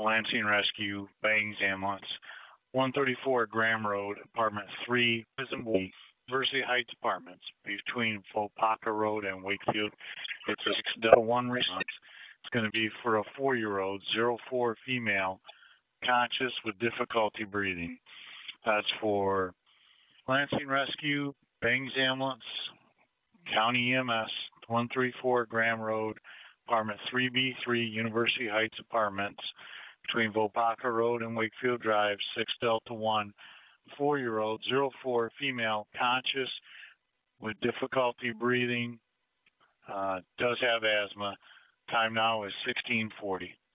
Lansing Rescue, Bangs Ambulance, 134 Graham Road, Apartment 3, University Heights Apartments, between Volpaca Road and Wakefield. It's a 6-1 response. It's going to be for a 4-year-old, 04 female, conscious with difficulty breathing. That's for Lansing Rescue, Bangs Ambulance, County EMS, 134 Graham Road, Apartment 3B3, University Heights Apartments, between Volpaca Road and Wakefield Drive, 6-1, 4-year-old, 04 female, conscious with difficulty breathing, does have asthma. Time now is 16:40.